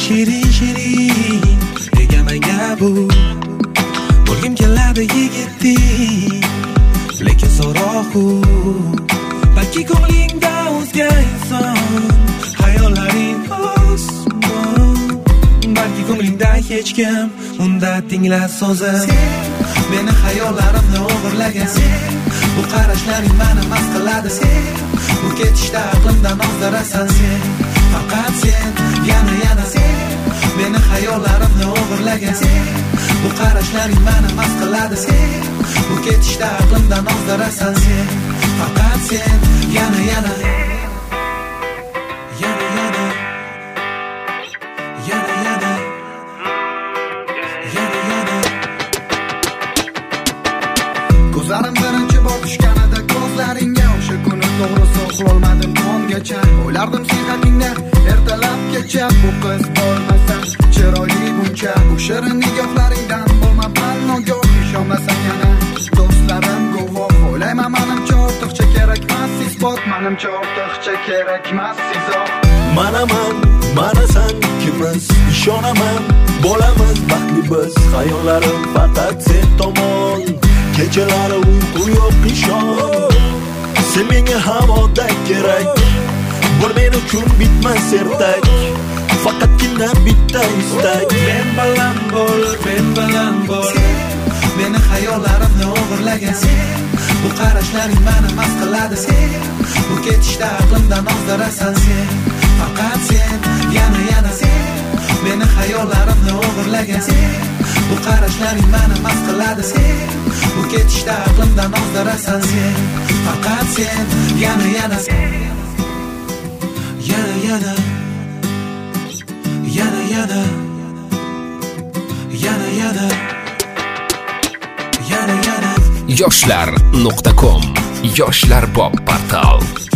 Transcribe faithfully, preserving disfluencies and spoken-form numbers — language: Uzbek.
shirin shirin nega menga bu bo'lgim keladi yigitdek lekin so'roq u balki ko'nglingda o'zga inson hayollaring osmon balki ko'nglingda hech kim unda tingla so'zim meni hayollarimni o'g'irlagan bu qarashlaring meni mast qiladi bu ketishda aqlimdan ozdirasan sen faqat sen yana yana sen meni hayollarimni o'g'irlagan bu qarashlaring meni mast qiladi bu ketishda aqlimdan ozdirasan sen faqat sen yana yana yana yana yana yana yana yana ko'zlarim birinchi bor tushganida ko'zlaringga o'sha kuni to'g'risi uxlolmadim tonggacha o'ylardim sen haqingda ertalabgacha bu qiz bo'lmasa chiroyli buncha bu shirin nigohlaringdan bo'lmabman nogoh ishonmasam yana do'stlarim guvoh o'ylayman manimcha ortiqcha kerakmas isbot manimcha ortiqcha kerakmas izoh manaman manasan ikkimiz ishonaman bo'lamiz baxtli biz xayollarim faqat sen tomon kechalari uyqu yo'q ishon sen menga havoda kerak bir men uchun bitmas ertak faqatgina bitta istak men baland bo'l men baland bo'l meni hayollarimni o'g'irlagan bu qarashlaring meni mast qiladi bu ketishda aqlimdan ozdirasan sen faqat sen yana yana sen meni hayollarimni o'g'irlagan bu qarashlaring meni mast qiladi bu ketishda aqlimdan ozdirasan sen faqat sen yana yana sen yana yana yana yana yana yana yana yana yoshlar nuqta com yoshlar bob portal.